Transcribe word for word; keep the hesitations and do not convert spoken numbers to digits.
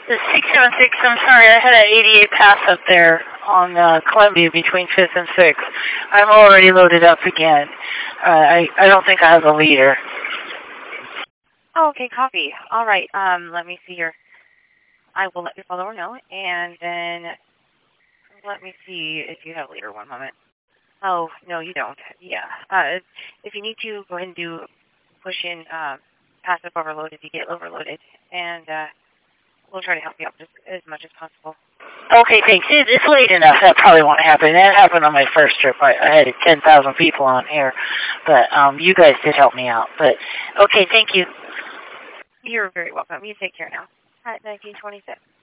The six seven six, I'm sorry, I had an eighty-eight pass up there on uh, Columbia between fifth and sixth. I'm already loaded up again. Uh, I, I don't think I have a leader. Oh, okay, copy. All right, um, let me see here. I will let your follower know, and then let me see if you have a leader. One moment. Oh, no, you don't. Yeah. Uh, if you need to, go ahead and do push in uh, passive overload if you get overloaded, and uh, we'll try to help you out just as much as possible. Okay, thanks. It, it's late enough. That probably won't happen. That happened on my first trip. I, I had ten thousand people on air, but um, you guys did help me out. But okay, thank you. You're very welcome. You take care now. At nineteen twenty-six.